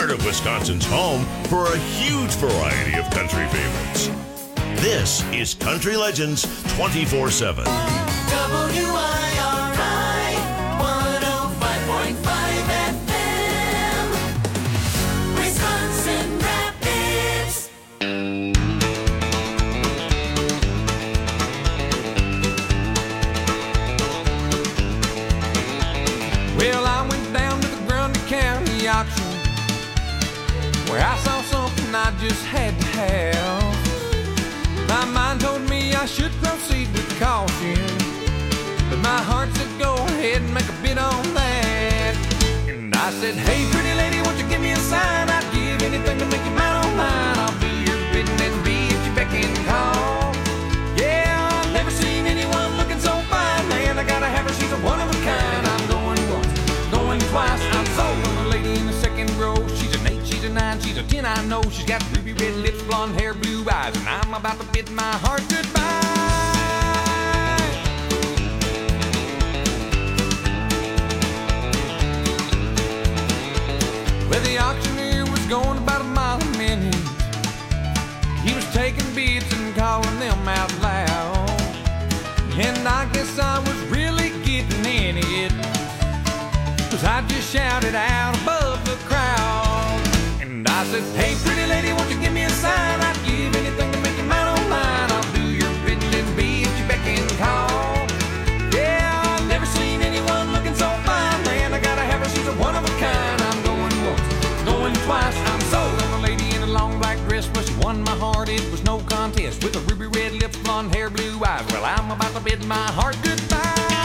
part of Wisconsin's home for a huge variety of country favorites. This is Country Legends 24/7. WIRI 105.5 FM, Wisconsin Rapids. Well, I went down to the Grundy County auction where I saw something I just had to have. My mind told me I should proceed with caution, but my heart said go ahead and make a bid on that. And I said, hey, pretty lady, won't you give me a sign? I'd give anything to make you mine on mine. I'll do your bidding and be at your beck and call. Yeah, I've never seen anyone looking so fine, man. I gotta have her, she's a one of a kind. I'm going once, going twice. I'm sold on the lady in the second row. She's an 8, she's a 9, she's a 10, I know. She's got ruby red lips, blonde hair, blue eyes, and I'm about to bid my heart goodbye. Well, the auctioneer was going about a mile a minute. He was taking bids and calling them out loud, and I guess I was really getting in it, 'cause I just shouted out above the crowd. And I said, hey, pretty lady, won't you give me a sign? I'd give anything to make you mine on mine. I'll do your bidding and be at your beck and call. Yeah, I've never seen anyone looking so fine, man. I gotta have her, she's a one of a kind. I'm going once, going twice. I'm sold on a lady in a long black dress. Well, she won my heart, it was no contest. With a ruby red lips, blonde hair, blue eyes. Well, I'm about to bid my heart goodbye.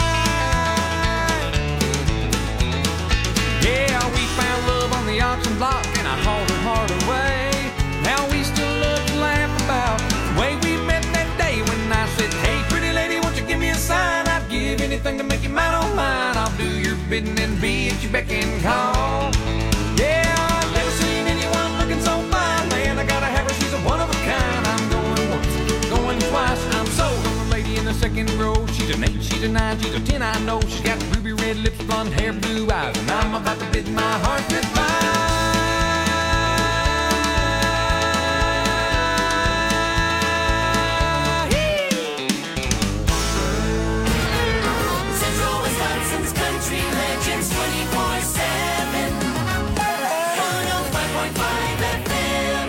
Yeah, we found love on the auction block, and I hauled her heart away. Now we still love to laugh about the way we met that day when I said, hey, pretty lady, won't you give me a sign? I'd give anything to make you mine on mine. I'll do your bidding and be at your beck and call. Yeah, I've never seen anyone looking so fine, man. I gotta have her, she's a one of a kind. I'm going once, going twice. I'm sold on the lady in the second row. She's an 8, she's a 9, she's a 10, I know. She's got ruby red lips, blonde hair, blue eyes, and I'm about to bid my heart goodbye. Central Wisconsin's Country Legends 24/7, 105.5 FM.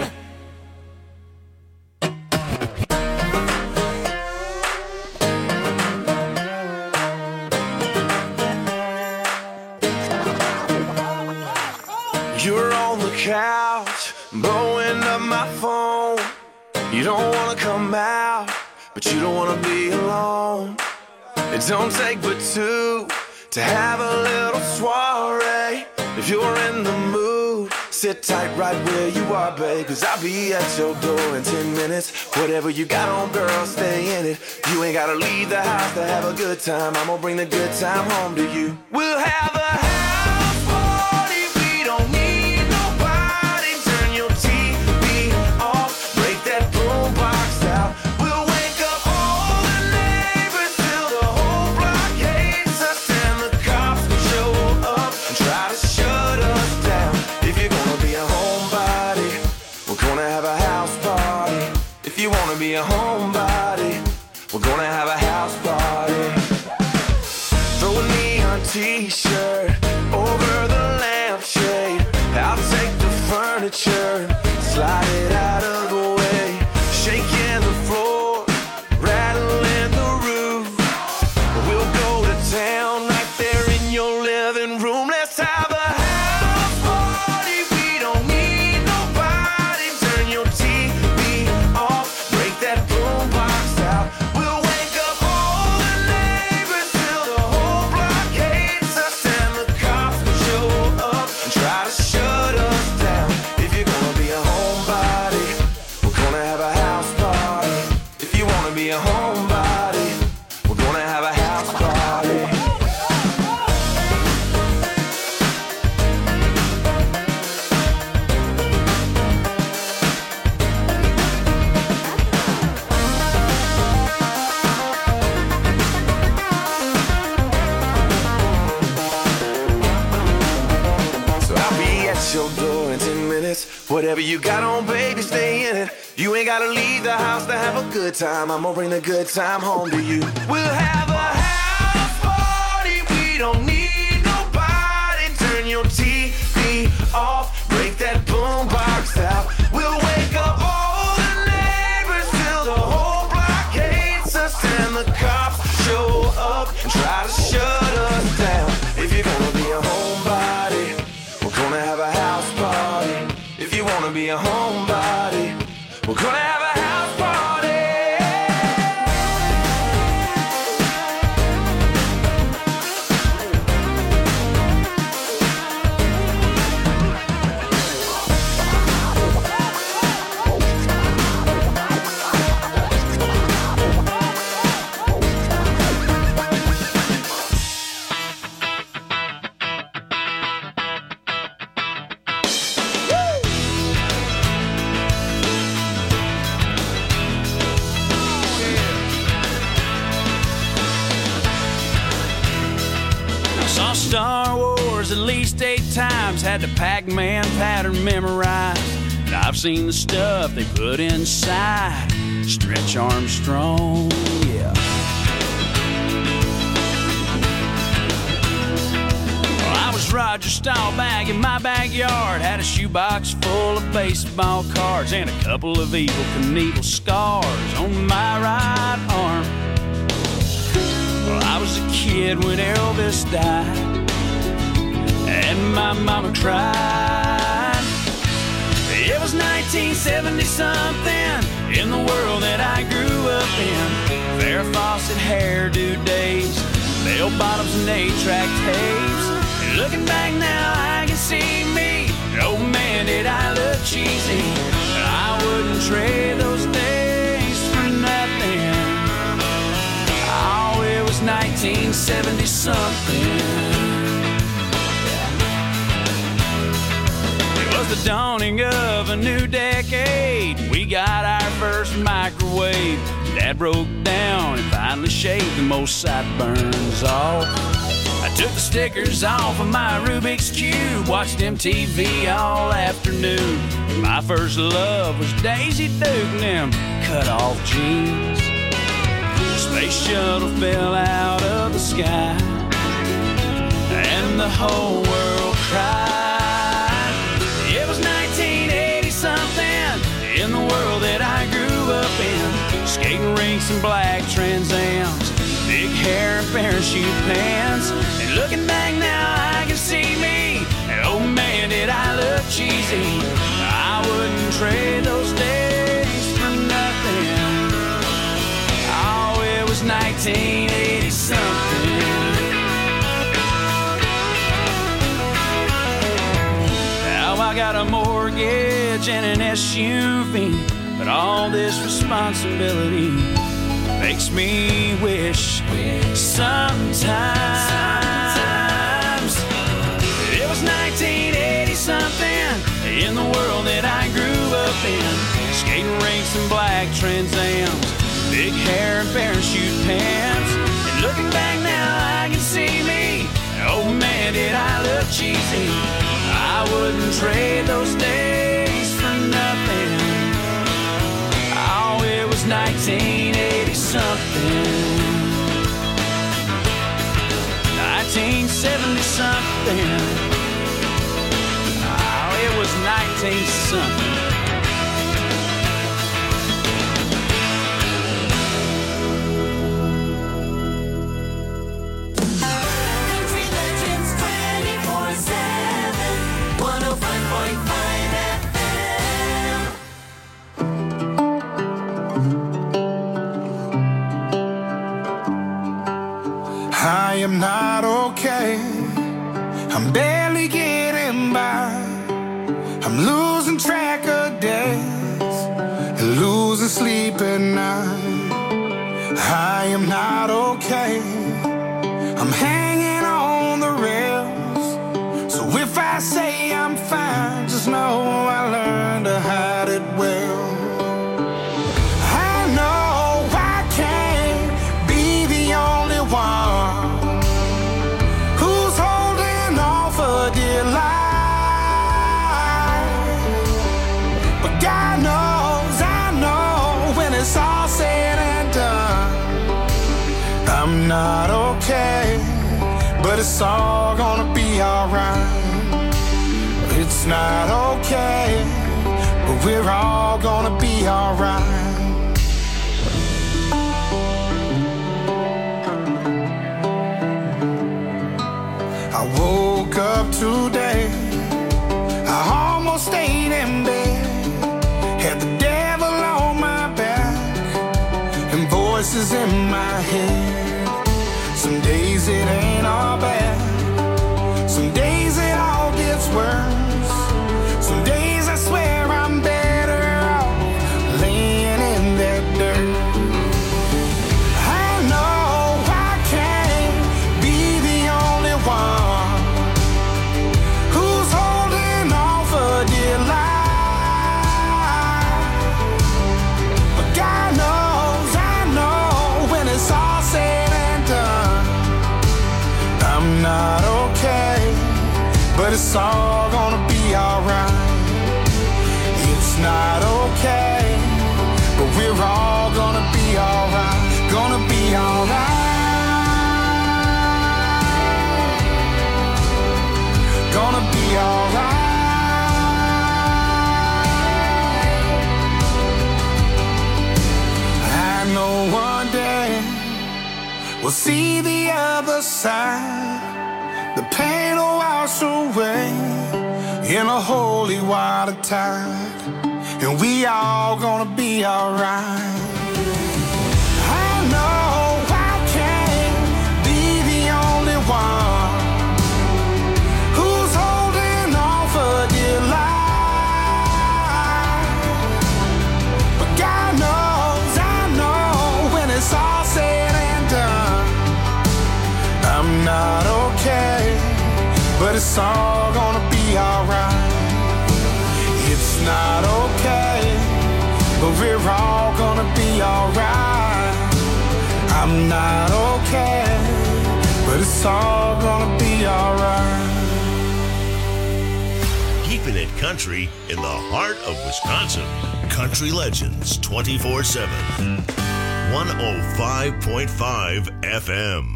You're on the couch, blowing up my phone. You don't wanna come out, but you don't wanna be alone. It don't take but two to have a little soiree. If you're in the mood, sit tight right where you are, babe, 'cause I'll be at your door in 10 minutes. Whatever you got on, girl, stay in it. You ain't gotta leave the house to have a good time. I'm gonna bring the good time home to you. We'll have a house party. We don't need nobody. Turn your TV off. Break that boombox out. We'll wake up all the neighbors till the whole block hates us, and the cops will show up and try to shut us down. If you're gonna be a homebody, we're gonna have a house party. If you wanna be a homebody, we're gonna have a house party. Throw a neon t-shirt over the lampshade. I'll take the furniture, slide it out of the way. Shaking the floor, rattling the roof. We'll go to town right there in your living room. Let's have a house party. We don't need nobody. Turn your TV off. Break that boombox out. We'll wake up all the neighbors till the whole block hates us, and the cops will show up and try to shut us down. If you're gonna be a homebody, we're gonna have a house party. If you wanna be a homebody, we're gonna have a house party. So I'll be at your door in 10 Whatever you got on, baby, stay in it. You ain't gotta leave the house to have a good time. I'm gonna bring the good time home to you. We'll have a house party. We don't need nobody. Turn your TV off. Break that boombox out. We'll wake up all the neighbors till the whole block hates us. And the cops show up and try to shut us down. If you're gonna be a homebody, we're gonna have a house party. If you wanna be a homebody, we're gonna have a house party. Star Wars at least 8 times, had the Pac-Man pattern memorized. And I've seen the stuff they put inside Stretch Armstrong, yeah. Well, I was Roger Staubach in my backyard, had a shoebox full of baseball cards and a couple of Evel Knievel scars on my right arm. Well, I was a kid when Elvis died, and my mama cried. It was 1970-something in the world that I grew up in. Farrah Fawcett hairdo days, bell bottoms and 8-track tapes. And looking back now, I can see me. Oh man, did I look cheesy. But I wouldn't trade those days for nothing. Oh, it was 1970-something. The dawning of a new decade, we got our first microwave. Dad broke down and finally shaved the most sideburns off. I took the stickers off of my Rubik's Cube, watched MTV all afternoon. My first love was Daisy Duke and them cut-off jeans. The space shuttle fell out of the sky, and the whole world cried. It was 1980-something in the world that I grew up in. Skating rinks and black Trans Ams, big hair and parachute pants. And looking back now, I can see me. And oh man, did I look cheesy. I wouldn't trade those days for nothing. Oh, it was 1980-something. I got a mortgage and an SUV, but all this responsibility makes me wish sometimes it was 1980-something in the world that I grew up in. Skating rinks and black Trans Ams, big hair and parachute pants. And looking back now, I can see me. Oh man, did I look cheesy. I wouldn't trade those days for nothing. Oh, it was 1980-something. 1970-something. Oh, it was 19-something. I am not okay. I'm barely getting by. I'm losing track of days and losing sleep at night. I am not okay. I'm hanging on the rails. So if I say I'm fine, just know I learned to hide it well. I know I can't be the only one who's holding on for dear life. but it's all gonna be alright. It's not okay, but we're all gonna be alright. I woke up today, I almost stayed in bed, had the devil on my back and voices in my head. Some days it ain't all bad, some days it all gets worse. Some days I swear I'm better off laying in that dirt. I know I can't be the only one who's holding on for dear life. But God knows, I know when it's all said and done, I'm not okay, but it's all gonna be alright. It's not okay, but we're all gonna be alright. Gonna be alright. Gonna be alright. I know one day we'll see the other side. The pain will wash away in a holy water tide, and we all gonna be alright. I know I can't be the only one who's holding on for dear life. But God knows, I know when it's all said and done, I'm not okay, but it's all gonna be alright. It's not okay, but we're all gonna be alright. I'm not okay, but it's all gonna be alright. Keeping it country in the heart of Wisconsin. Country Legends 24/7. 105.5 FM.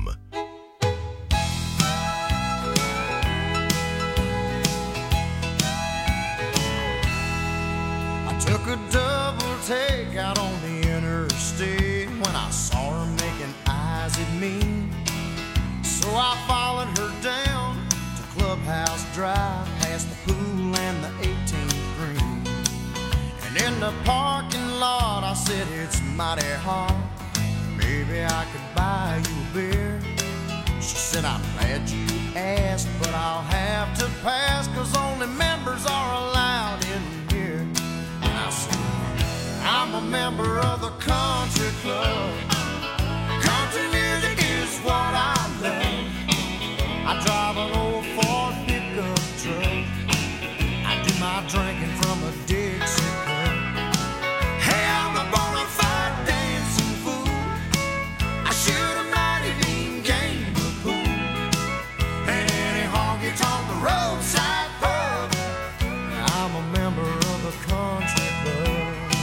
Took a double take out on the interstate when I saw her making eyes at me. So I followed her down to Clubhouse Drive, past the pool and the 18th green. And in the parking lot I said, it's mighty hot, maybe I could buy you a beer. She said, I'm glad you asked, but I'll have to pass, 'cause only members are allowed in here. I said, I'm a member of the country club. Country music is what I love. I drive an old Ford pickup truck. I do my drinking from a Dixie cup. Hey, I'm a bona fide dancing fool. I shoot a mighty mean game of pool. And any honky tonk the roadside pub. I'm a member of the country club.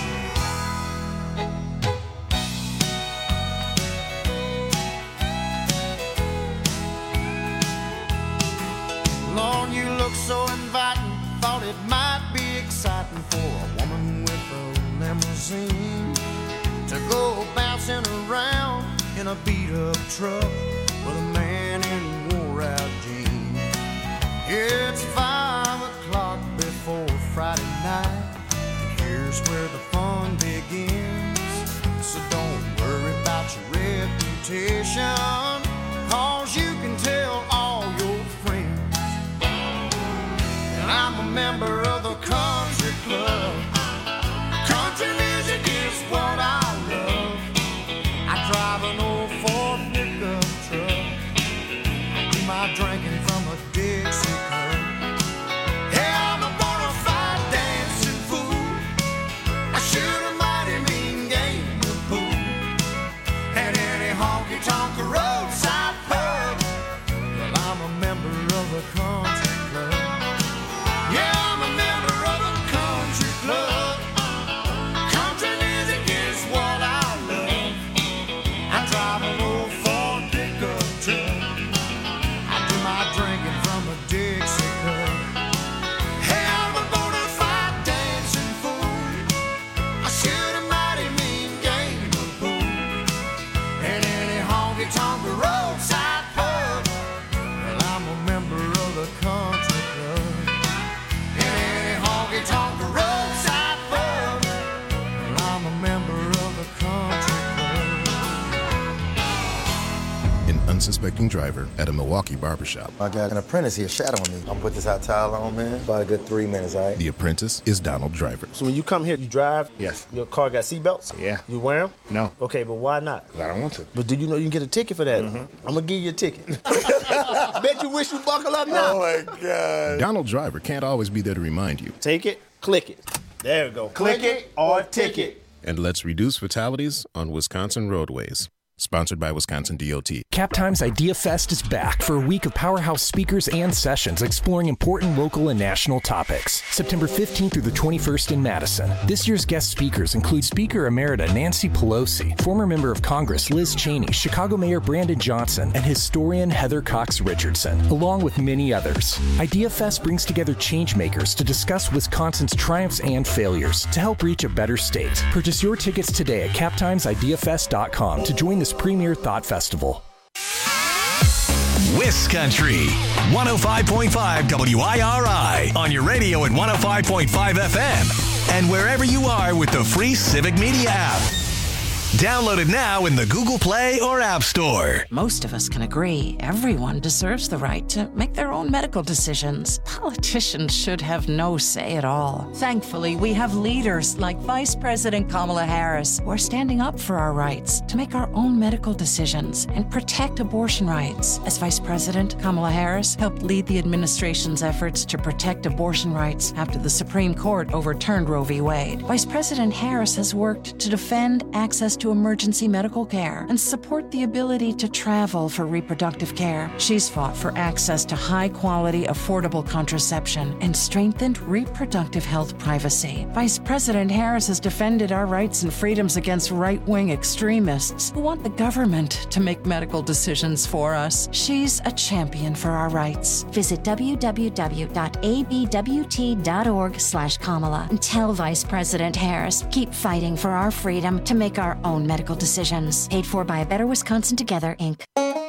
Lord, you look so inviting. Thought it might be exciting for a woman with a limousine to go bouncing around in a beat-up truck with a man in wore-out jeans. It's 5 o'clock before Friday night, and here's where the fun begins. So don't worry about your reputation, 'cause you can tell all your friends. And I'm a member of the country club. Country music is what I love. I drive an old Ford pickup truck. I do my drinking from a Dixie cup. Hey, I'm a bona fide dancing fool. I shoot a mighty mean game of pool. At any honky tonk roadside pub. Well, I'm a member of the country club. Yeah, I'm a member of unsuspecting driver at a Milwaukee barbershop. I got an apprentice here shadowing me. I'm gonna put this hot towel on, man. About a good 3 minutes, all right? The apprentice is Donald Driver. So when you come here, you drive? Yes. Your car got seatbelts? Yeah. You wear them? No. Okay, but why not? I don't want to. But do you know you can get a ticket for that? I'm gonna give you a ticket. Bet you wish you buckle up now. Oh my God. Donald Driver can't always be there to remind you. Take it, click it. There we go. Click it or ticket. And let's reduce fatalities on Wisconsin roadways. Sponsored by Wisconsin DOT. Captime's Idea Fest is back for a week of powerhouse speakers and sessions exploring important local and national topics. September 15th through the 21st in Madison. This year's guest speakers include Speaker Emerita Nancy Pelosi, former member of Congress Liz Cheney, Chicago Mayor Brandon Johnson, and historian Heather Cox Richardson, along with many others. Idea Fest brings together changemakers to discuss Wisconsin's triumphs and failures to help reach a better state. Purchase your tickets today at captimesideafest.com to join this premier thought festival. Wiscountry 105.5 WIRI on your radio at 105.5 FM and wherever you are with the free Civic Media app. Download it now in the Google Play or App Store. Most of us can agree everyone deserves the right to make their own medical decisions. Politicians should have no say at all. Thankfully, we have leaders like Vice President Kamala Harris who are standing up for our rights to make our own medical decisions and protect abortion rights. As Vice President, Kamala Harris helped lead the administration's efforts to protect abortion rights after the Supreme Court overturned Roe v. Wade. Vice President Harris has worked to defend access to emergency medical care and support the ability to travel for reproductive care. She's fought for access to high-quality, affordable contraception and strengthened reproductive health privacy. Vice President Harris has defended our rights and freedoms against right-wing extremists who want the government to make medical decisions for us. She's a champion for our rights. Visit www.abwt.org/Kamala and tell Vice President Harris, keep fighting for our freedom to make our own medical decisions. Paid for by Better Wisconsin Together, Inc.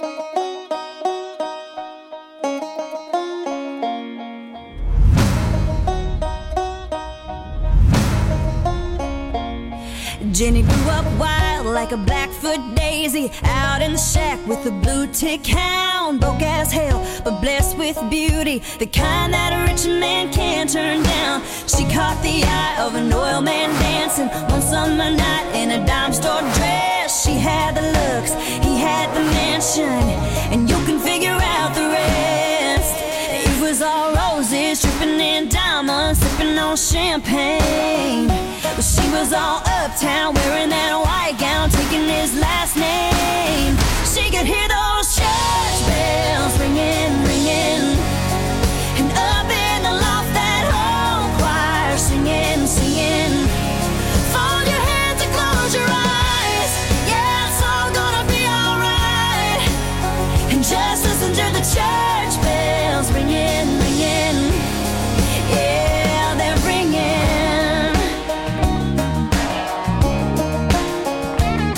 Jenny grew up wild like a Blackfoot daisy, out in the shack with a blue tick hound. Broke as hell, but blessed with beauty, the kind that a rich man can't turn down. She caught the eye of an oil man dancing one summer night in a dime store dress. She had the looks, he had the mansion, and you can figure out the rest. It was all roses, dripping in diamonds, sipping on champagne. But she was all uptown, wearing that white gown, taking his last name. She could hear those church bells ringing, ringing, and up in the loft that whole choir singing, singing. Fold your hands and close your eyes, yeah, it's all gonna be alright. And just listen to the church bells ringing, ringing, yeah, they're ringing.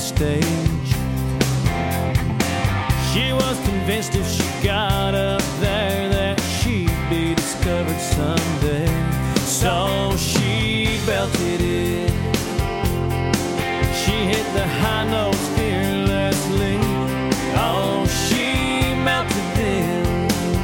stage. She was convinced if she got up there that she'd be discovered someday. So she belted it. She hit the high notes fearlessly. Oh, she melted them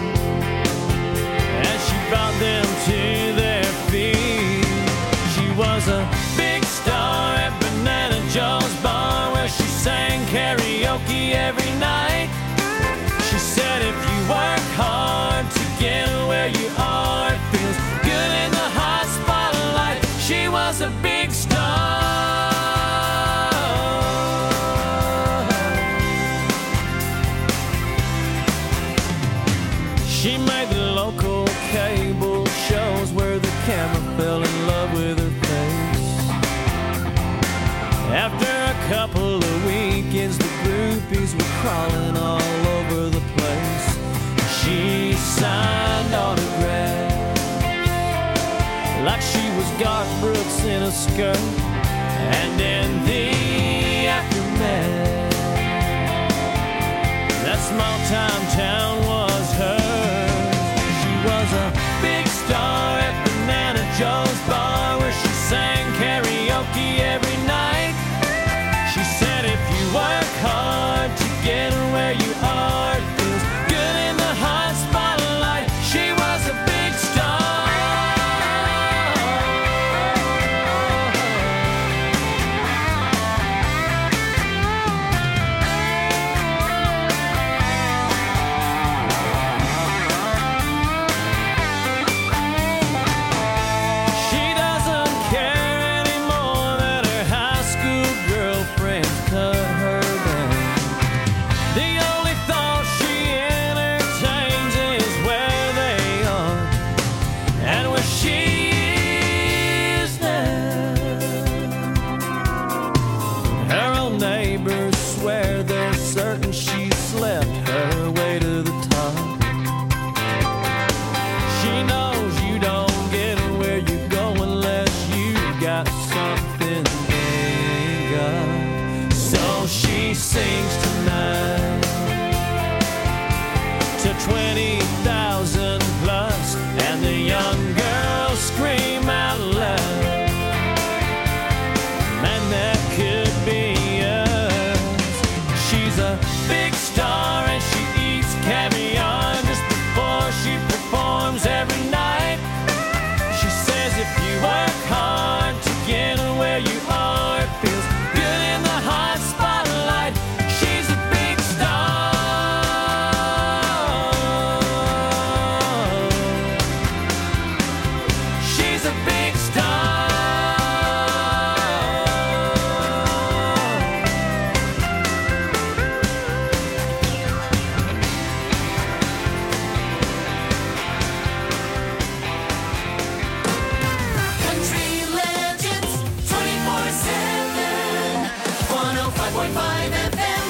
as she brought them to their feet. She was a big star at Banana Joe's bar where she sang karaoke every night. She said if you work hard to get where you are, it feels good in the hot spotlight. She was a big star. She made the local cable shows where the camera fell in love with her face. After a couple of weekends, the groupies were crawling all over the place. She signed autographs like she was Garth Brooks in a skirt. And in the aftermath, that small-time town was hers. She was a big star at Banana Joe's bar where she sang karaoke every night. She said if you work hard to get where you are, it feels good in the hot spotlight. She was a big star. She doesn't care anymore that her high school girlfriends cut her down. The only thought she entertains is where they are and where she is now. Her own neighbors swear they're certain she slept her way to the top. She knows you don't get where you go unless you got something they ain't got. So she sings tonight to 20,000 plus, and the young girls scream out loud, man, that could be us. She's a big star and she eats caviar just before she performs every night. She says if you work hard to get where you are, it feels good in the hot spotlight. She's a big star. She's a big star. Country legends, 24/7, 105.5 FM.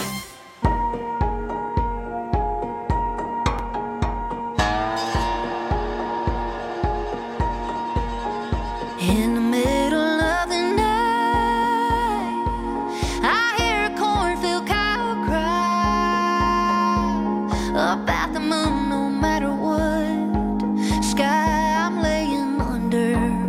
In the middle of the night, I hear a cornfield cow cry about the moon. No matter what sky I'm laying under,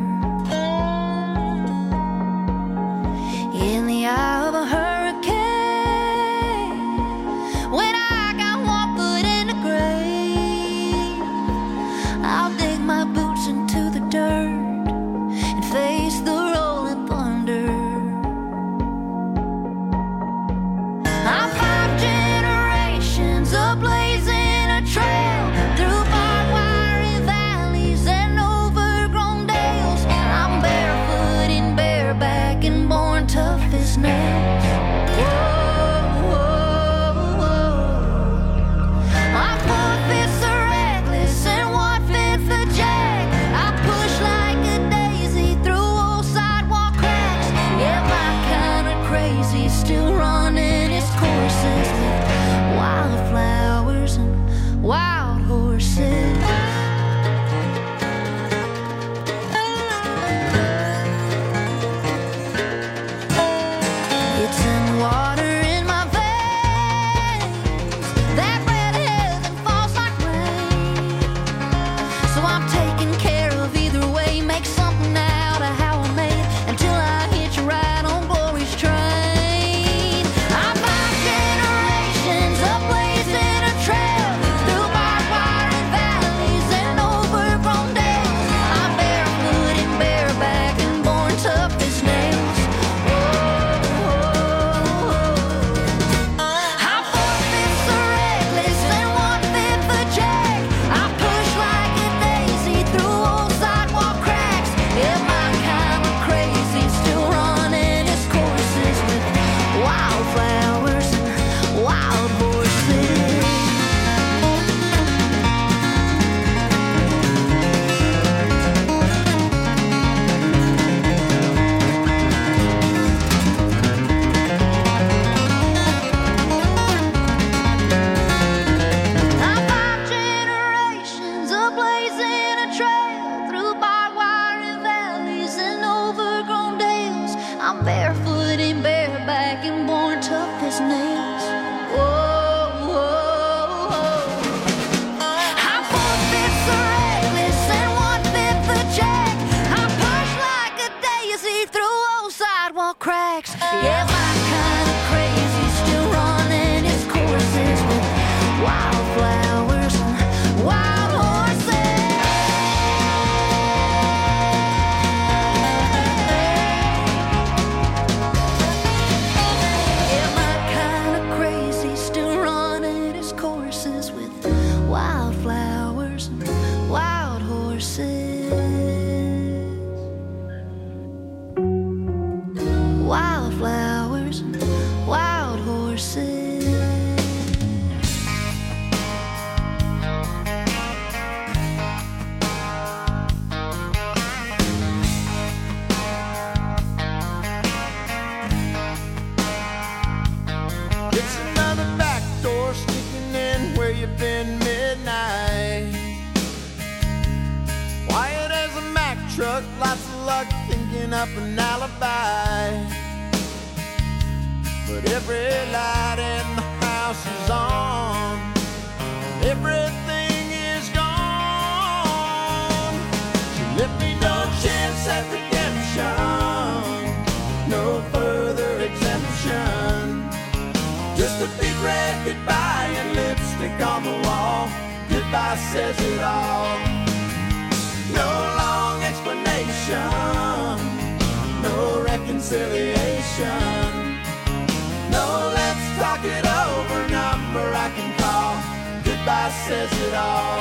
in the eye of a hurricane, when I got one foot in the grave, I'll dig my boots into the dirt and face the rolling thunder. I'm 5 generations of blazing a trail through barbed wire valleys and overgrown dales. I'm barefoot and bareback and born tough as nails. Whoa, whoa, whoa. My foot fits are reckless and one fit the jack. I push like a daisy through old sidewalk cracks. Yeah, my kind of crazy still running its courses with wildflowers and wild horses. It's in the water his nails. Whoa, whoa, whoa. I 4/5 the reckless and 1/5 the jack. I push like a daisy through old sidewalk cracks. Yeah, my kind of crazy still running its courses with wildflowers and wild horses. Yeah, my kind of crazy still running its courses with wildflowers and wild horses. Wildflowers and wild horses. It's another back door sneaking in where you've been midnight. Quiet as a Mack truck, lots of luck thinking up an alibi. But every light in the house is on, everything is gone. She left me no chance at redemption, no further exemption. Just a big red goodbye and lipstick on the wall. Goodbye says it all. No long explanation, no reconciliation. No, let's talk it over, number I can call. Goodbye says it all.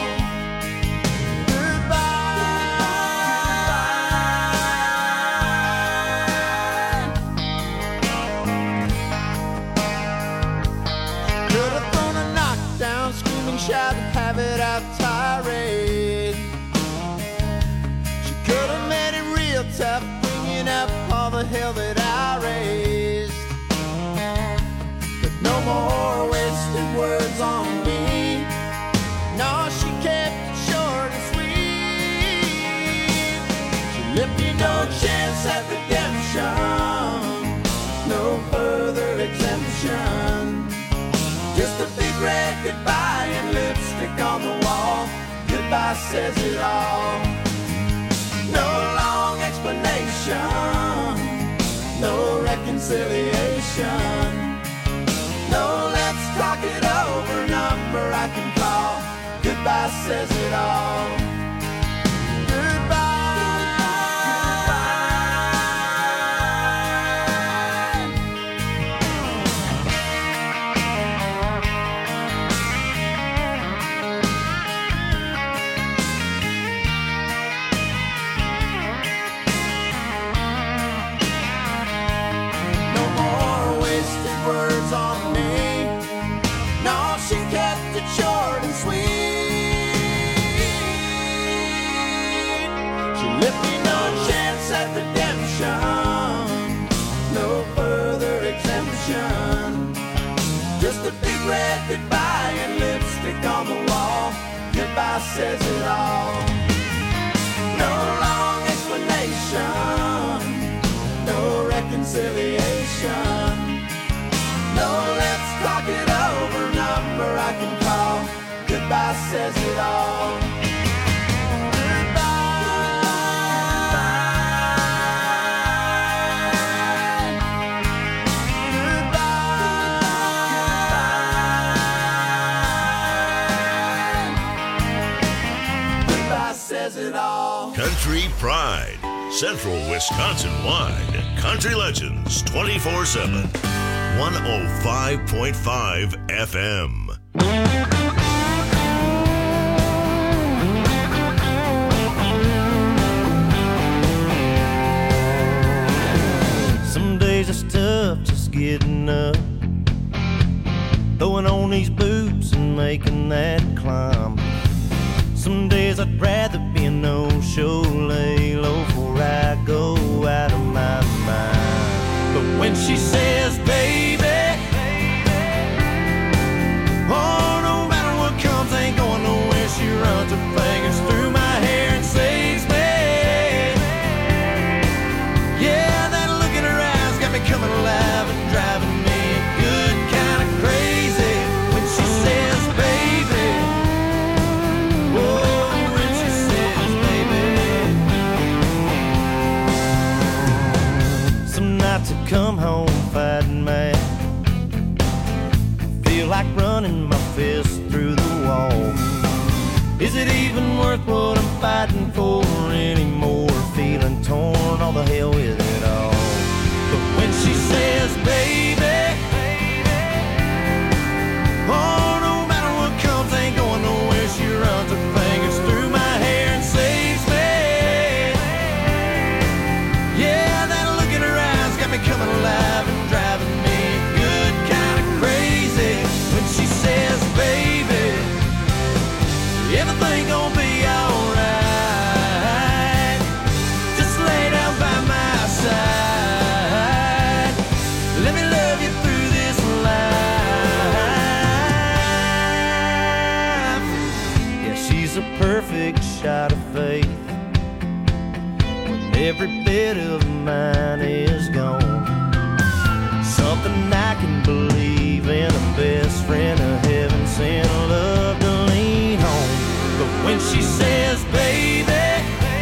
Could have thrown a knockdown, screaming, shout, have it out tirade. She could have made it real tough, bringing up all the hell that I raised. But no more wasted words on me. No, she kept it short and sweet. She left me no chance at redemption, no further exemption. Just a big red goodbye and lipstick on the wall. Goodbye says it all. No long explanation, no reconciliation. No, let's talk it over, number I can call. Goodbye says it all. Words on me. No, she kept it short and sweet. She left me no chance at redemption, no further exemption. Just a big red goodbye and lipstick on the wall. Goodbye says it all. No long explanation, no reconciliation. No, let's talk it over, number I can call. Goodbye says it all. Goodbye says it all. Country Pride, Central Wisconsin wide. Country Legends 24/7. 105.5 FM. Some days it's tough just getting up, throwing on these boots and making that climb. Some days I'd rather be a no-show, lay low before I go out of my mind. But when she says, baby, oh, no matter what comes, ain't going nowhere. She runs her fingers through my hair and says, me. Yeah, that look in her eyes got me coming alive and driving me a good like running my fist through the wall. Is it even worth what I'm fighting for anymore? Feeling torn, all the hell with it all. But when she says, baby, oh, no matter what comes, ain't going nowhere. She runs her fingers through my hair and saves me. Yeah, that look in her eyes got me coming alive and driving me good kind of crazy. When she says, baby, everything gon' be alright. Just lay down by my side. Let me love you through this life. Yeah, she's a perfect shot of faith when every bit of mine is gone. Something I can believe in, a best friend of heaven sent, love to lean on. But when she says, baby,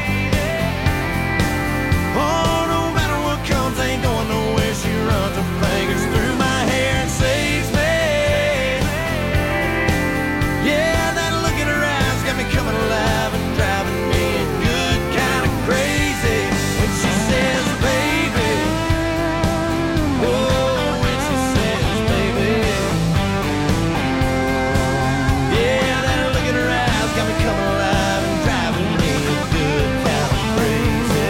oh, no matter what comes, ain't going nowhere. She runs her fingers through my hair and saves me. Yeah, that look in her eyes got me coming alive and driving me good kind of crazy. When she says, baby, oh, when she says, baby, yeah, that look in her eyes got me coming alive and driving me good kind of crazy.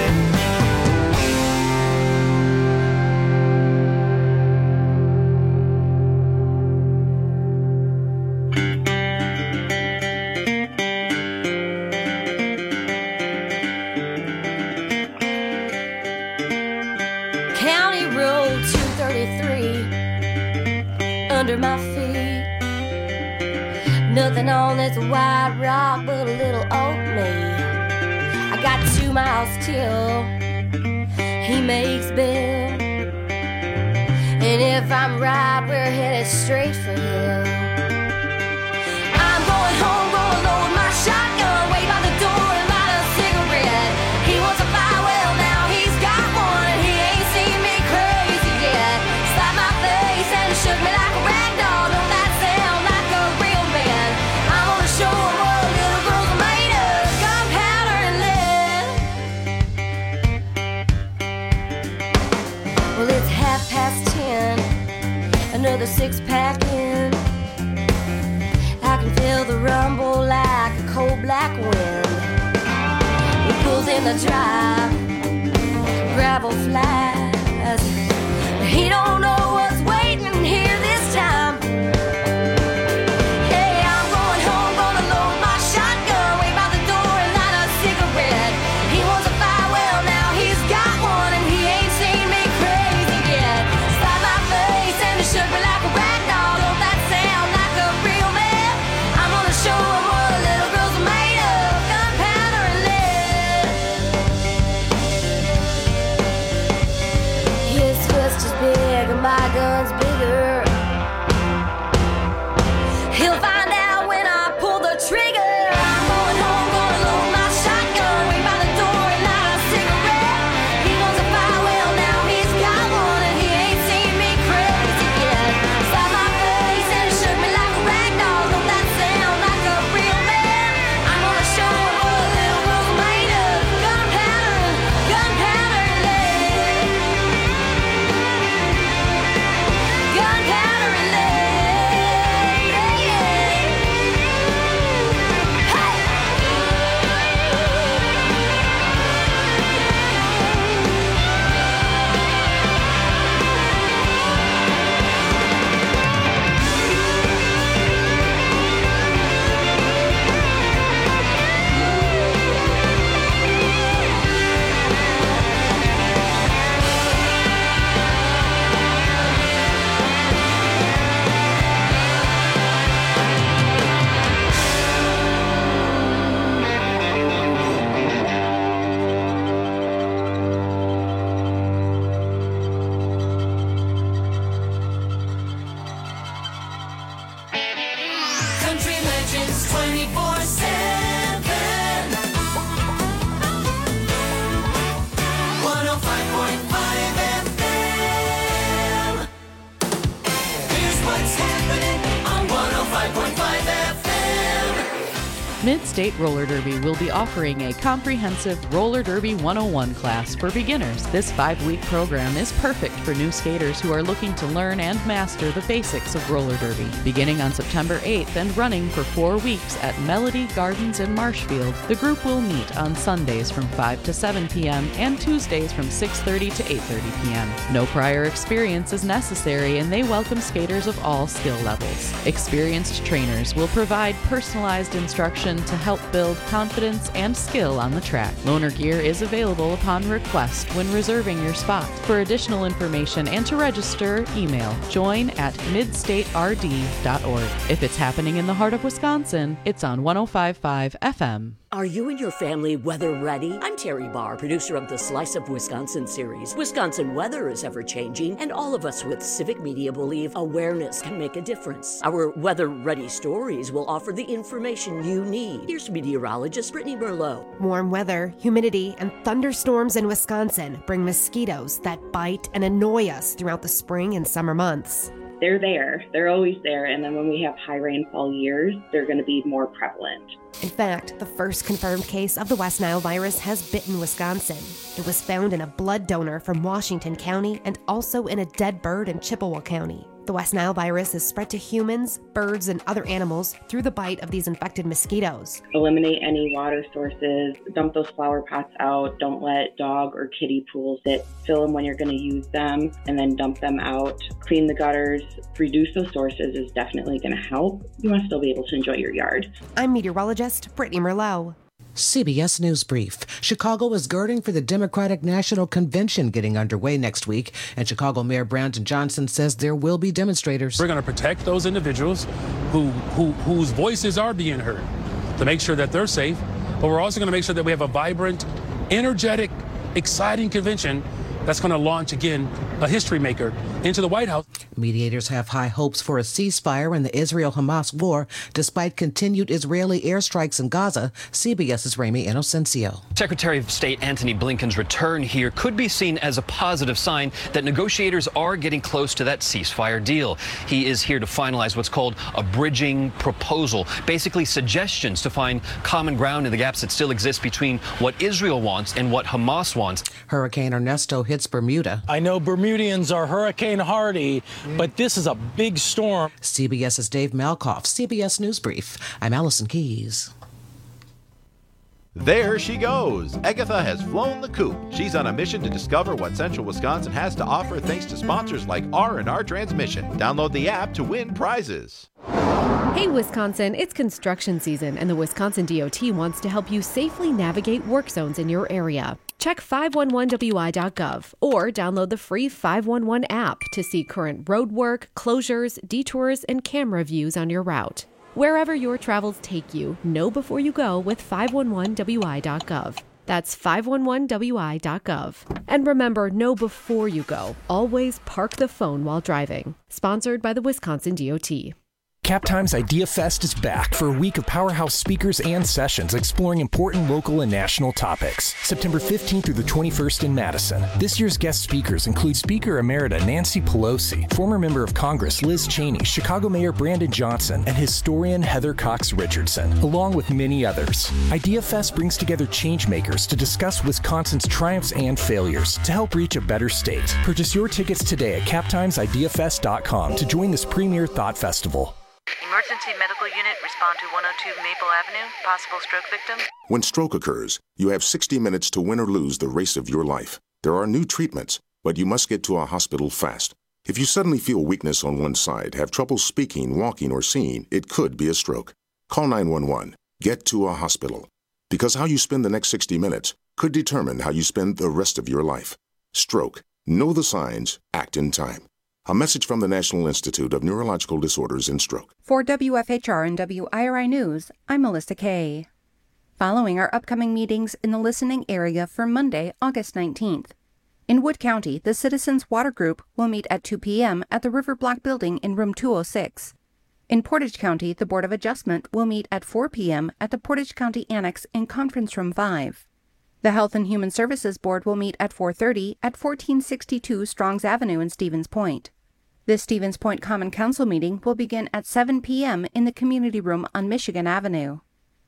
County Road 233 under my feet. Nothing on this white rock but a little old me. I got 2 miles till he makes Bill. And if I'm right, we're headed straight for him. I'm going home, gonna load my shotgun, wait by the door and light a cigarette. He wants a fire, well now he's got one, and he ain't seen me crazy yet. Slapped my face and shook me like a rag doll. Don't that sound like a real man? I'm gonna show him what little girls are made of, gunpowder and lead. Well, it's 10:30, another 6-pack in. I can feel the rumble like a cold black wind. He pulls in the drive, gravel flies. He don't know what's waiting here this time. Hey, I'm going home, gonna load my shotgun, wait by the door and light a cigarette. He wants a fire, well now he's got one, and he ain't seen me crazy yet. Slapped my face and he shook me like a rag doll. Don't that sound like a real man? I'm gonna show him what little girls are made of, gunpowder and lead. His fist is big and my gun's bigger. He'll find out when I pull the trigger. I'm going home, gonna load my shotgun, wait by the door and light a cigarette. He wants a fire, well now he's got one, and he ain't seen me crazy yet. Slapped my face and he shook me like a rag doll. Don't that sound like a real man? I'm gonna show him what little girls are made of, gunpowder and lead. Gunpowder and lead, yeah, yeah. Hey! Country Legends 24/7. 105.5 FM. Here's what's happening on Mid-State Roller Derby will be offering a comprehensive Roller Derby 101 class for beginners. This 5-week program is perfect for new skaters who are looking to learn and master the basics of roller derby. Beginning on September 8th and running for 4 weeks at Melody Gardens in Marshfield, the group will meet on Sundays from 5 to 7 p.m. and Tuesdays from 6:30 to 8:30 p.m. No prior experience is necessary, and they welcome skaters of all skill levels. Experienced trainers will provide personalized instruction to help build confidence and skill on the track. Loaner gear is available upon request when reserving your spot. For additional information and to register, email join@midstaterd.org. If it's happening in the heart of Wisconsin, it's on 105.5 FM. Are you and your family weather ready? I'm Terry Barr, producer of the Slice of Wisconsin series. Wisconsin weather is ever-changing, and all of us with Civic Media believe awareness can make a difference. Our weather-ready stories will offer the information you need. Here's meteorologist Brittany Merlot. Warm weather, humidity, and thunderstorms in Wisconsin bring mosquitoes that bite and annoy us throughout the spring and summer months. They're there. They're always there. And then when we have high rainfall years, they're going to be more prevalent. In fact, the first confirmed case of the West Nile virus has bitten Wisconsin. It was found in a blood donor from Washington County and also in a dead bird in Chippewa County. The West Nile virus is spread to humans, birds, and other animals through the bite of these infected mosquitoes. Eliminate any water sources, dump those flower pots out, don't let dog or kitty pools sit. Fill them when you're going to use them, and then dump them out. Clean the gutters, reduce those sources is definitely going to help. You want to still be able to enjoy your yard. I'm meteorologist Brittany Merlot. CBS News Brief. Chicago is girding for the Democratic National Convention getting underway next week, and Chicago Mayor Brandon Johnson says there will be demonstrators. We're going to protect those individuals whose voices are being heard to make sure that they're safe, but we're also going to make sure that we have a vibrant, energetic, exciting convention that's going to launch, again, a history maker into the White House. Mediators have high hopes for a ceasefire in the Israel-Hamas war, despite continued Israeli airstrikes in Gaza. CBS's Rami Inocencio. Secretary of State Antony Blinken's return here could be seen as a positive sign that negotiators are getting close to that ceasefire deal. He is here to finalize what's called a bridging proposal, basically suggestions to find common ground in the gaps that still exist between what Israel wants and what Hamas wants. Hurricane Ernesto hits Bermuda. I know Bermudians are hurricane hardy, but this is a big storm. CBS's Dave Malkoff, CBS News Brief. I'm Allison Keys. There she goes. Agatha has flown the coop. She's on a mission to discover what Central Wisconsin has to offer thanks to sponsors like R&R Transmission. Download the app to win prizes. Hey Wisconsin, it's construction season and the Wisconsin DOT wants to help you safely navigate work zones in your area. Check 511wi.gov or download the free 511 app to see current road work, closures, detours, and camera views on your route. Wherever your travels take you, know before you go with 511wi.gov. That's 511wi.gov. And remember, know before you go. Always park the phone while driving. Sponsored by the Wisconsin DOT. Cap Times Idea Fest is back for a week of powerhouse speakers and sessions exploring important local and national topics. September 15th through the 21st in Madison. This year's guest speakers include Speaker Emerita Nancy Pelosi, former member of Congress Liz Cheney, Chicago Mayor Brandon Johnson, and historian Heather Cox Richardson, along with many others. Idea Fest brings together changemakers to discuss Wisconsin's triumphs and failures to help reach a better state. Purchase your tickets today at captimesideafest.com to join this premier thought festival. Emergency medical unit, respond to 102 Maple Avenue, possible stroke victim. When stroke occurs, you have 60 minutes to win or lose the race of your life. There are new treatments, but you must get to a hospital fast. If you suddenly feel weakness on one side, have trouble speaking, walking, or seeing, it could be a stroke. Call 911. Get to a hospital. Because how you spend the next 60 minutes could determine how you spend the rest of your life. Stroke. Know the signs. Act in time. A message from the National Institute of Neurological Disorders and Stroke. For WFHR and WIRI News, I'm Melissa Kay. Following our upcoming meetings in the listening area for Monday, August 19th. In Wood County, the Citizens Water Group will meet at 2 p.m. at the River Block Building in room 206. In Portage County, the Board of Adjustment will meet at 4 p.m. at the Portage County Annex in Conference Room 5. The Health and Human Services Board will meet at 4:30 at 1462 Strongs Avenue in Stevens Point. This Stevens Point Common Council meeting will begin at 7 p.m. in the Community Room on Michigan Avenue.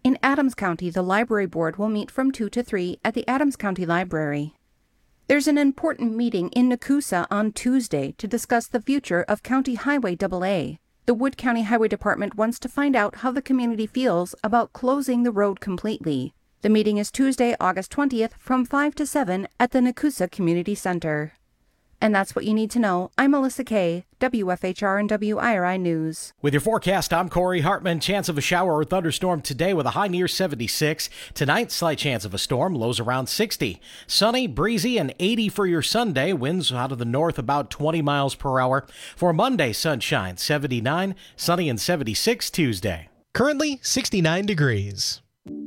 In Adams County, the Library Board will meet from 2 to 3 at the Adams County Library. There's an important meeting in Nakusa on Tuesday to discuss the future of County Highway AA. The Wood County Highway Department wants to find out how the community feels about closing the road completely. The meeting is Tuesday, August 20th from 5 to 7 at the Nakusa Community Center. And that's what you need to know. I'm Melissa Kay, WFHR and WIRI News. With your forecast, I'm Corey Hartman. Chance of a shower or thunderstorm today with a high near 76. Tonight, slight chance of a storm, lows around 60. Sunny, breezy, and 80 for your Sunday. Winds out of the north about 20 miles per hour. For Monday, sunshine, 79. Sunny and 76 Tuesday. Currently, 69 degrees.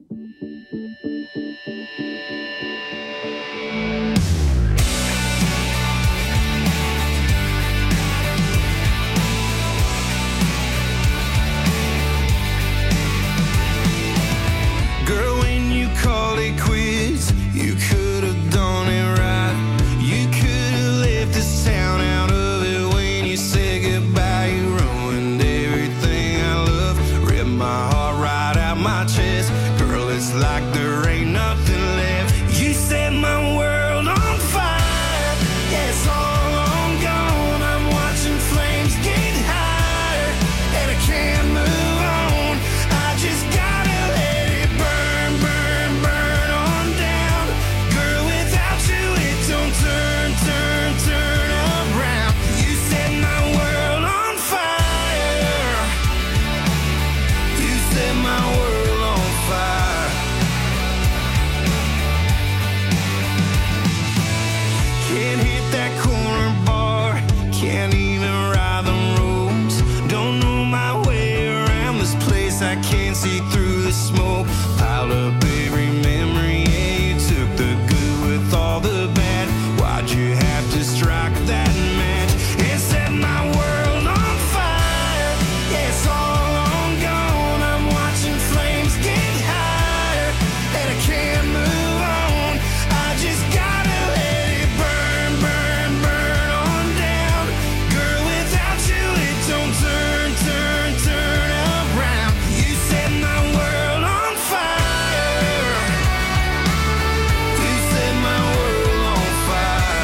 Girl, when you called it quits, you could have done it right. You could have left this town out of it when you said goodbye. You ruined everything I love, ripped my heart right out my chest. Girl, it's like there ain't nothing left. You set my world on fire. Yeah, it's all on gone. I'm watching flames get higher, and I can't move on. I just gotta let it burn, burn, burn on down. Girl, without you it don't turn, turn, turn around. You set my world on fire. You set my world on fire. Can't hit that corner bar, can't even ride the roads. Don't know my way around this place, I can't see through the smoke. Piled up every memory, yeah, you took the good with all the bad. Why'd you have to strike that match and set my world on fire? Yeah, it's all on gone. I'm watching flames get higher, and I can't move on. I just gotta let it burn, burn, burn on down. Girl, without you it don't turn, turn, turn around. You set my world on fire. You set my world on fire.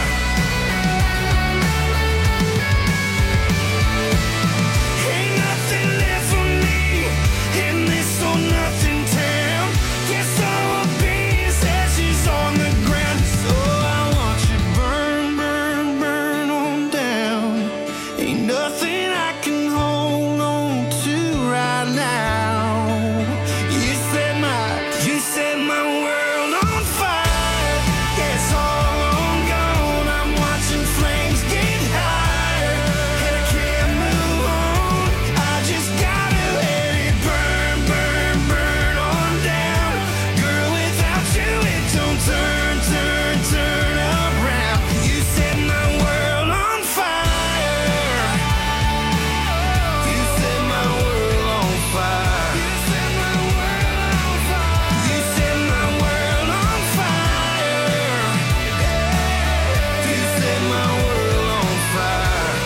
Ain't nothing left for me in this or nothing town. Guess I will be as ashes on the ground. So I want you burn, burn, burn on down. Ain't nothing I can hold on to right now. You set my world on fire. Yeah, it's all on gone. I'm watching flames get higher, and I can't move on. I just gotta let it burn, burn, burn on down. Girl, without you it don't turn, turn, turn around. You set my world on fire. You set my world on fire. You set my world on fire. You set my world on fire. You set my world on fire.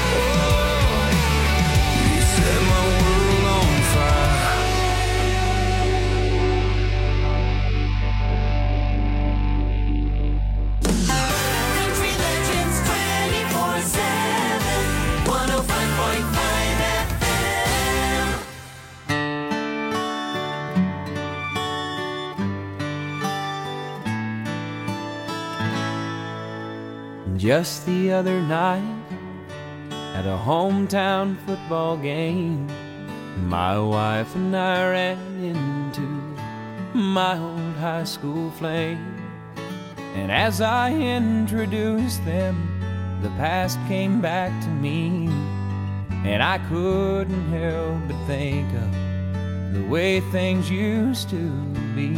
You set my world on fire. Country Legends 24/7, 105.5 FM. Just the other night, at a hometown football game, my wife and I ran into my old high school flame. And as I introduced them, the past came back to me, and I couldn't help but think of the way things used to be.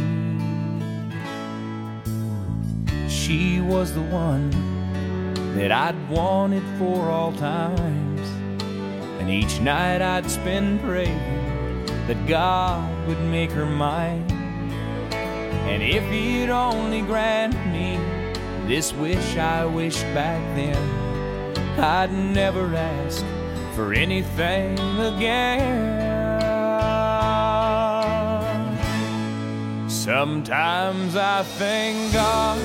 She was the one that I'd wanted for all times, and each night I'd spend praying that God would make her mine. And if he'd only grant me this wish I wished back then, I'd never ask for anything again. Sometimes I thank God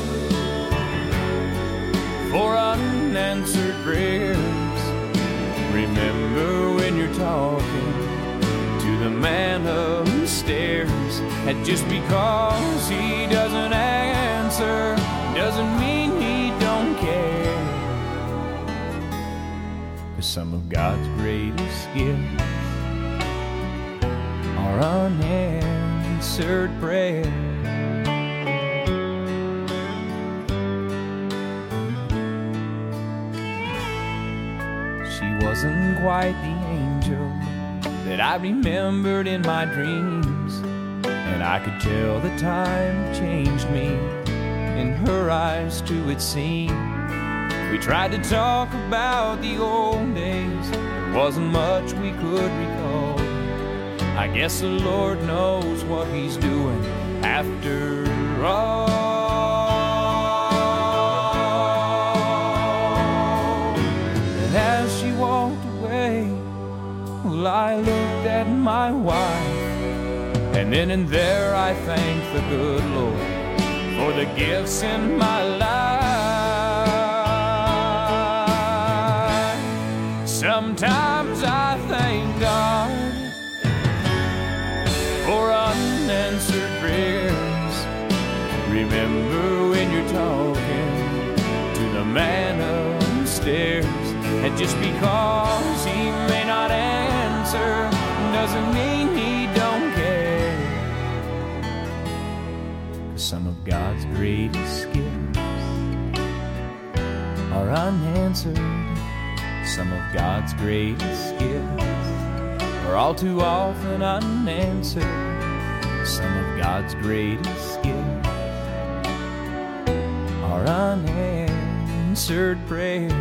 for unanswered prayers. Remember when you're talking to the man upstairs, and just because he doesn't answer doesn't mean he don't care. 'Cause some of God's greatest gifts are unanswered prayer. She wasn't quite the angel that I remembered in my dreams, and I could tell the time changed me. In her eyes too it seemed. We tried to talk about the old days, there wasn't much we could recall. I guess the Lord knows what he's doing after all. And as she walked away, well, I looked at my wife, and then and there I thanked the good Lord for the gifts in my life. Sometimes I thank God for unanswered prayers. Remember when you're talking to the man upstairs, and just because he may not answer doesn't mean he don't care. 'Cause some of God's greatest gifts are unanswered. Some of God's greatest gifts are all too often unanswered. Some of God's greatest gifts are unanswered prayers.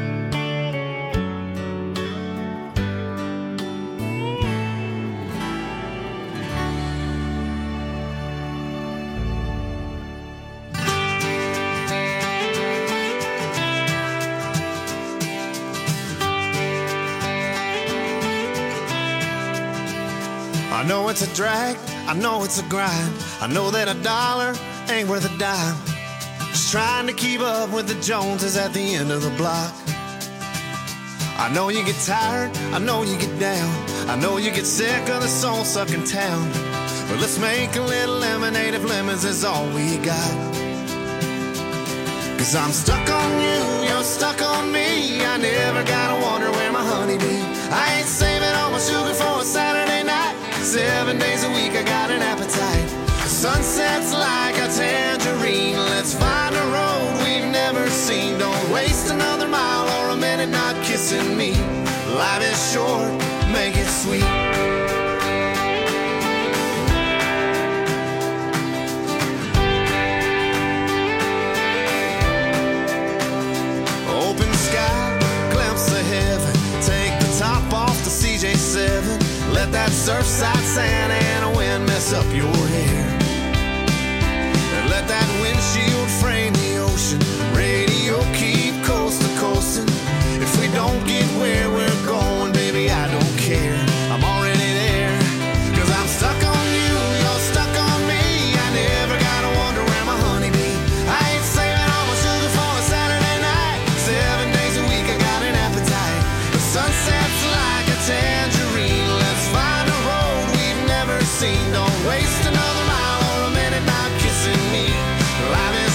I know it's a drag, I know it's a grind. I know that a dollar ain't worth a dime. Just trying to keep up with the Joneses at the end of the block. I know you get tired, I know you get down. I know you get sick of the soul-sucking town. But let's make a little lemonade if lemons is all we got. 'Cause I'm stuck on you, you're stuck on me. I never gotta wonder where my honey be. I ain't saving all my sugar for a Saturday night. 7 days a week I got an appetite. The sunset's like a tangerine. Let's find a road we've never seen. Don't waste another mile or a minute not kissing me. Life is short, make it sweet. Open sky, glimpse of heaven. Take the top off the CJ7. Let that surfside sand and a wind mess up your hair. And let that windshield frame the ocean. Radio keep coast to coasting. If we don't get where we're going, baby, I don't care. I'm already there. 'Cause I'm stuck on you, you're stuck on me. I never gotta wonder where my honey be. I ain't saving all my sugar for a Saturday night. 7 days a week I got an appetite. The sunset's like a tangerine. Let's find a road we've never seen. Don't waste another mile or a minute not kissing me. Life is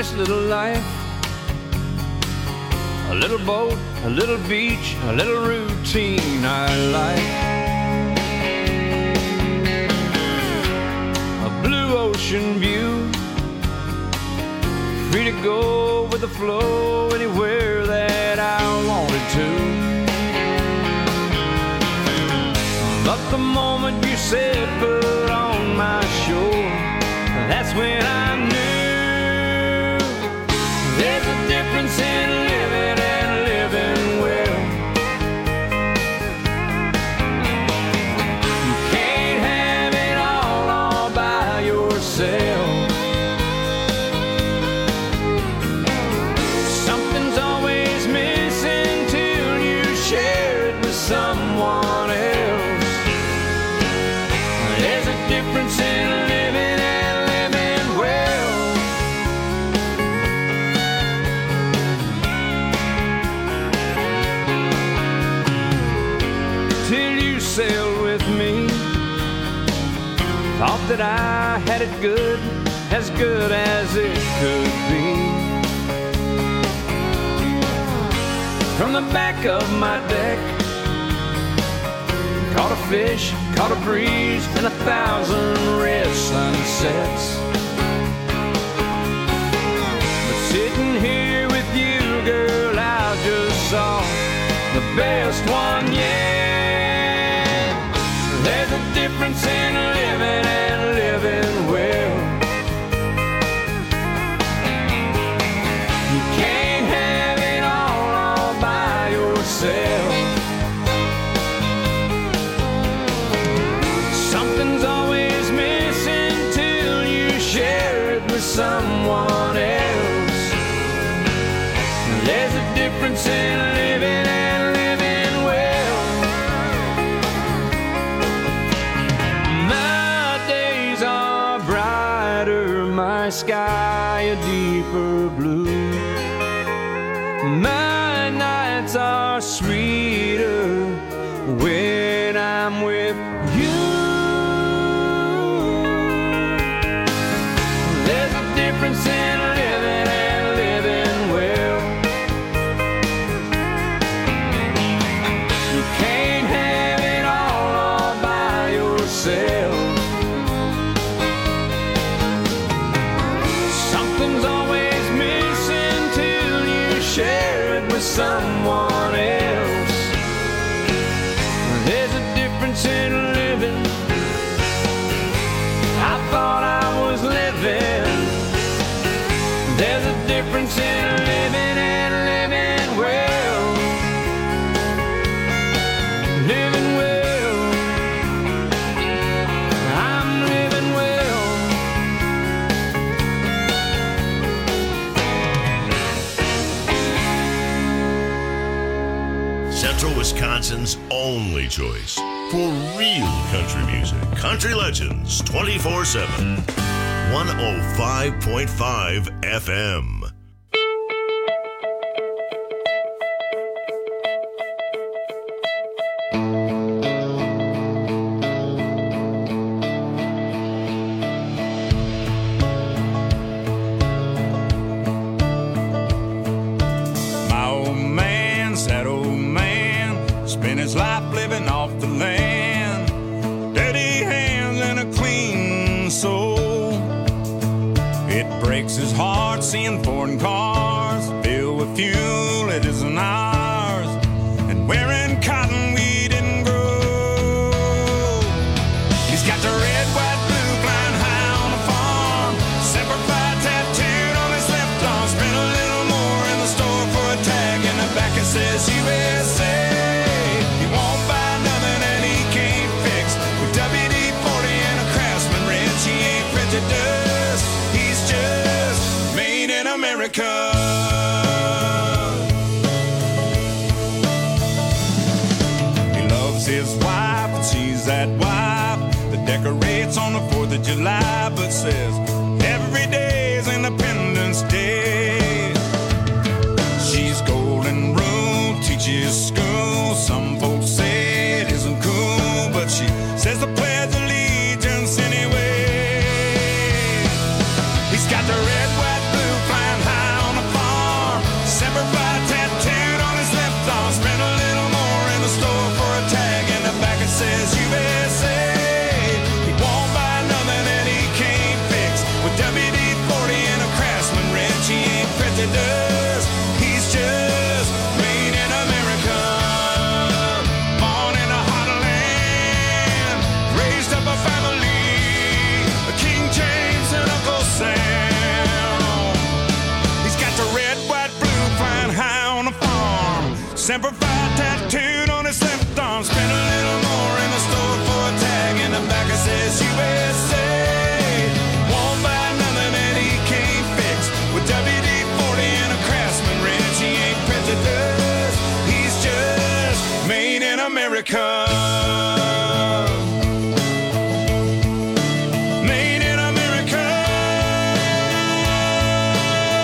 nice little life. A little boat, a little beach, a little routine I like. A blue ocean view, free to go with the flow anywhere that I wanted to. But the moment you said put on my shore, that's when I knew there's a difference in living and living well. You can't have it all by yourself. Something's always missing till you share it with someone else. There's a difference in living and living well. Till you sailed with me, thought that I had it good as it could be. From the back of my deck, caught a fish, caught a breeze, and 1,000 red sunsets. But sitting here with you, girl, I just saw the best one yet. There's a difference in living and living well. You can't have it all by yourself. Something's always missing till you share it with someone else. There's a difference in living and living well. My days are brighter, my sky a deeper blue. My nights are sweeter when I'm with you. There's a difference in living and living well. You can't have it all by yourself. Something's always missing till you share it with someone else. There's a difference in living. I thought I was living. There's a difference in living and living well. Living well. I'm living well. Central Wisconsin's only choice for real country music. Country Legends 24/7. 105.5 FM. My old man, sad old man, spent his life living off the land. Dirty hands and a clean soul. It breaks his heart seeing foreign cars filled with fuel it isn't ours, and wearing cotton we didn't grow. He's got the red, white, blue flying high on the farm, Semper Fi tattooed on his left arm. Spent a little more in the store for a tag, in the back it says USA. He won't buy nothing that he can't fix. With WD-40 and a Craftsman wrench, he ain't prejudiced. He's just made in America. He loves his wife and she's that wife that decorates on the 4th of July, but says every day is Independence Day. She's golden rule, teaches school. Some folks say it isn't cool, but she says the Pledge of Allegiance anyway. He's got the red, white, blue flying December